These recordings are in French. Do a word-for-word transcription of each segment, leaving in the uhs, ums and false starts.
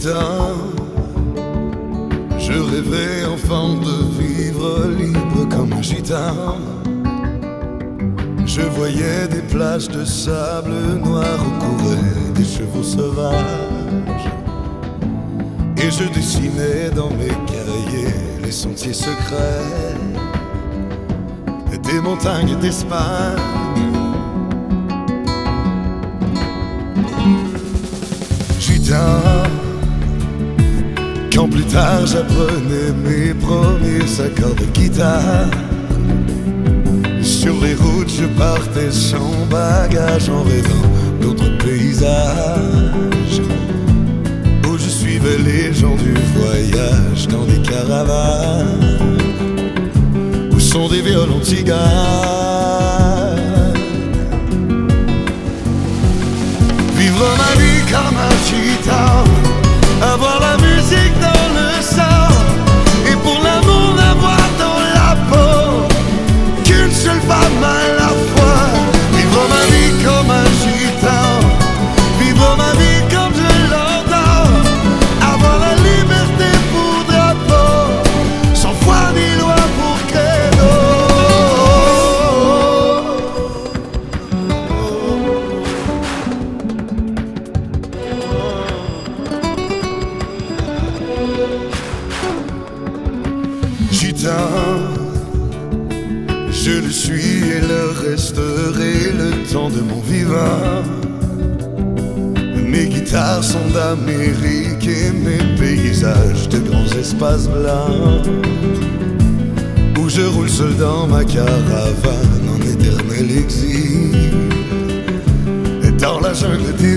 gitan, je rêvais enfant de vivre libre comme un gitan. Je voyais des plages de sable noir où couraient des chevaux sauvages, et je dessinais dans mes cahiers les sentiers secrets des montagnes d'Espagne. Gitan, quand plus tard j'apprenais mes premiers accords de guitare, sur les routes je partais sans bagage en rêvant d'autres paysages, où je suivais les gens du voyage dans des caravanes où sont des violons tziganes. Vivre ma vie comme un gitan, avoir la musique dans le sang, et pour l'amour n'avoir dans la peau qu'une seule femme à la fois. Vivre ma vie comme un gitan, vivre ma vie comme je l'entends, avoir la liberté pour drapeau, sans foi ni loi pour credo. Gitan, je le suis et le resterai le temps de mon vivant. Mes guitares sont d'Amérique et mes paysages de grands espaces blancs, où je roule seul dans ma caravane en éternel exil, dans la jungle des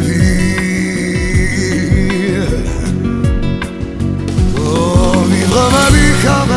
villes. Oh, vivre ma vie comme